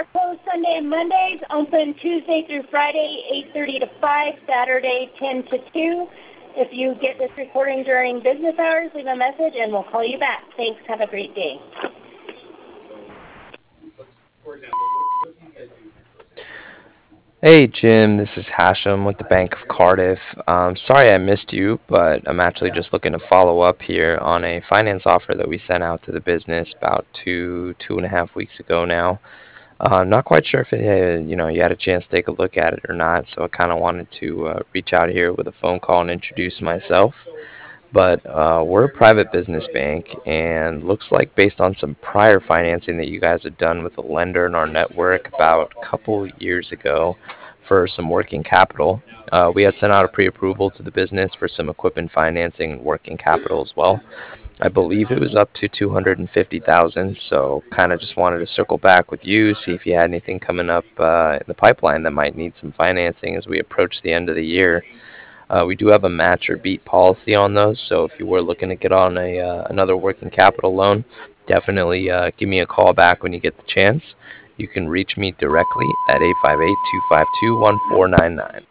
are closed Sunday and Mondays, open Tuesday through Friday, 8:30 to 5, Saturday 10 to 2. If you get this recording during business hours, leave a message and we'll call you back. Thanks. Have a great day. Hey Jim, this is Hashem with the Bank of Cardiff. Sorry I missed you, but I'm actually just looking to follow up here on a finance offer that we sent out to the business about 2.5 weeks ago now. I'm not quite sure if you had a chance to take a look at it or not, so I kind of wanted to reach out here with a phone call and introduce myself. But we're a private business bank, and looks like based on some prior financing that you guys had done with a lender in our network about a couple years ago for some working capital, we had sent out a pre-approval to the business for some equipment financing and working capital as well. I believe it was up to 250,000. So kind of just wanted to circle back with you, see if you had anything coming up in the pipeline that might need some financing as we approach the end of the year. We do have a match or beat policy on those, so if you were looking to get on another working capital loan, definitely give me a call back when you get the chance. You can reach me directly at 858-252-1499.